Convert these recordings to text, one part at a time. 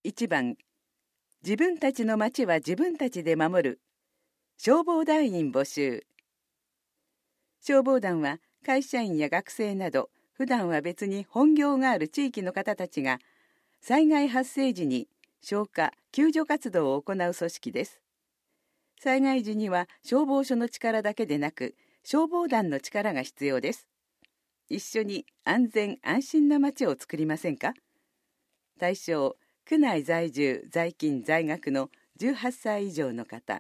1番、自分たちの町は自分たちで守る。消防団員募集。消防団は会社員や学生など、普段は別に本業がある地域の方たちが、災害発生時に消火・救助活動を行う組織です。災害時には消防署の力だけでなく、消防団の力が必要です。一緒に安全安心な街を作りませんか？対象、区内在住・在勤・在学の18歳以上の方。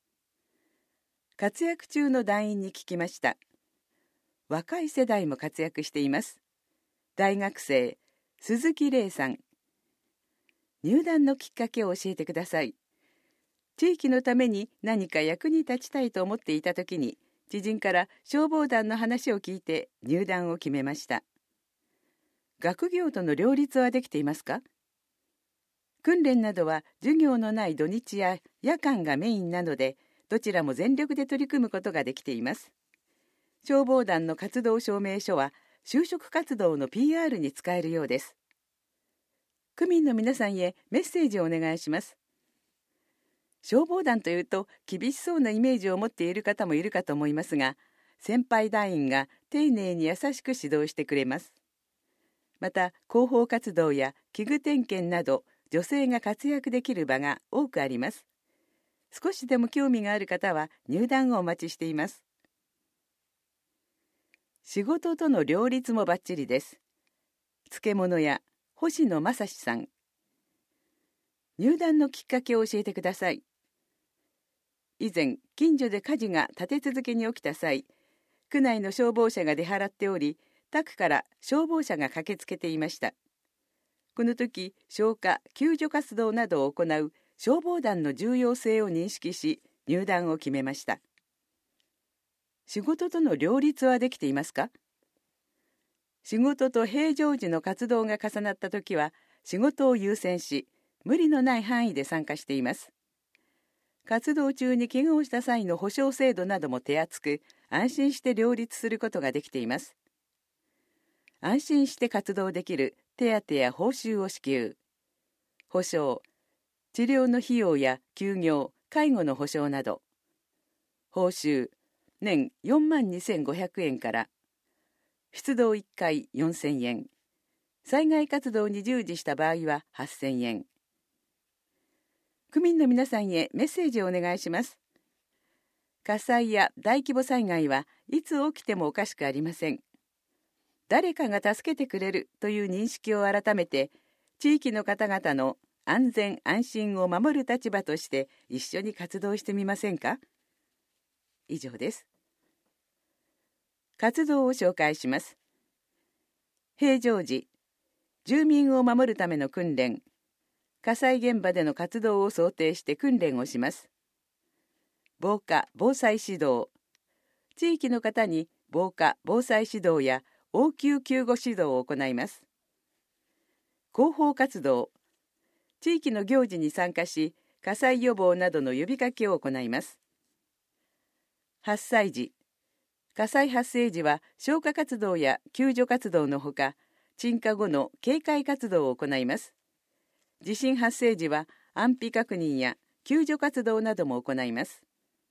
活躍中の団員に聞きました。若い世代も活躍しています。大学生、鈴木玲さん。入団のきっかけを教えてください。地域のために何か役に立ちたいと思っていたときに、知人から消防団の話を聞いて入団を決めました。学業との両立はできていますか？訓練などは授業のない土日や夜間がメインなので、どちらも全力で取り組むことができています。消防団の活動証明書は就職活動の PR に使えるようです。区民の皆さんへメッセージをお願いします。消防団というと厳しそうなイメージを持っている方もいるかと思いますが、先輩団員が丁寧に優しく指導してくれます。また、広報活動や器具点検など、女性が活躍できる場が多くあります。少しでも興味がある方は入団をお待ちしています。仕事との両立もバッチリです。漬物屋、星野正史さん。入団のきっかけを教えてください。以前、近所で火事が立て続けに起きた際、区内の消防車が出払っており、他区から消防車が駆けつけていました。この時、消火・救助活動などを行う消防団の重要性を認識し、入団を決めました。仕事との両立はできていますか？仕事と平常時の活動が重なった時は、仕事を優先し、無理のない範囲で参加しています。活動中に怪我をした際の保障制度なども手厚く、安心して両立することができています。安心して活動できる手当や報酬を支給。保障、治療の費用や休業、介護の保障など。報酬、年42,500円から。出動1回4,000円。災害活動に従事した場合は8,000円。区民の皆さんへメッセージをお願いします。火災や大規模災害はいつ起きてもおかしくありません。誰かが助けてくれるという認識を改めて、地域の方々の安全安心を守る立場として一緒に活動してみませんか？以上です。活動を紹介します。平常時、住民を守るための訓練。火災現場での活動を想定して訓練をします。防火・防災指導。地域の方に防火・防災指導や応急救護指導を行います。広報活動。地域の行事に参加し、火災予防などの呼びかけを行います。発災時。火災発生時は消火活動や救助活動のほか、鎮火後の警戒活動を行います。地震発生時は安否確認や救助活動なども行います。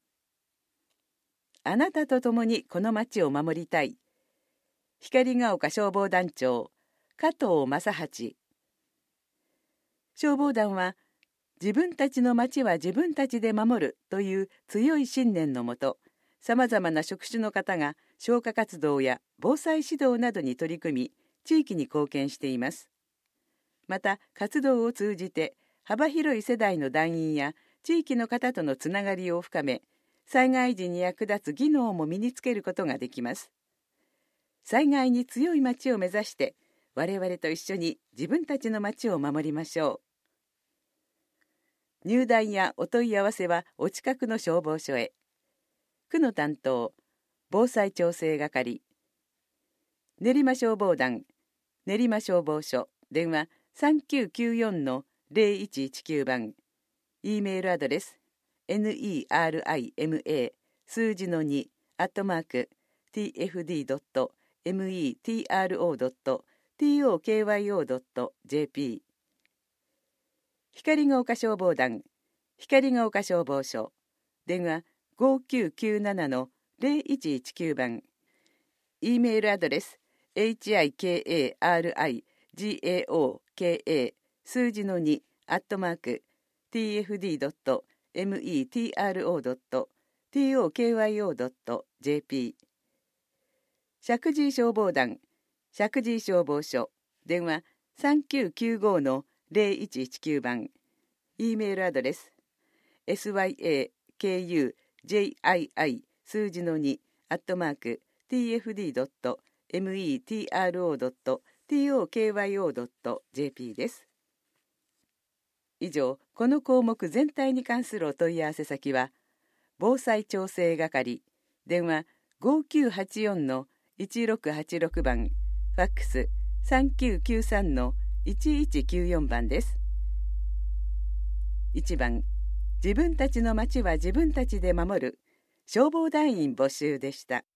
あなたと共にこの町を守りたい。光が丘消防団長、加藤正八。消防団は、自分たちの町は自分たちで守るという強い信念のもと、さまざまな職種の方が消火活動や防災指導などに取り組み、地域に貢献しています。また、活動を通じて幅広い世代の団員や地域の方とのつながりを深め、災害時に役立つ技能も身につけることができます。災害に強い町を目指して、我々と一緒に自分たちの町を守りましょう。入団やお問い合わせはお近くの消防署へ。区の担当、防災調整係。練馬消防団、練馬消防署、電話3994-0119番。E メールアドレス、nerima 数字の2@tfd.metro.tokyo.jp 光が丘消防団、光が丘消防署、電話5997-0119番、E メールアドレス hikarigaoka 数字の2@metro.tokyo.jp。 石神井消防団、石神井消防署、電話3995-0119番、E メールアドレス syakujii 数字の2@tfd.metro.tokyo.jp です。以上、この項目全体に関するお問い合わせ先は、防災調整係、電話5984-1686番、ファックス3993-1194番です。1番、自分たちの町は自分たちで守る消防団員募集でした。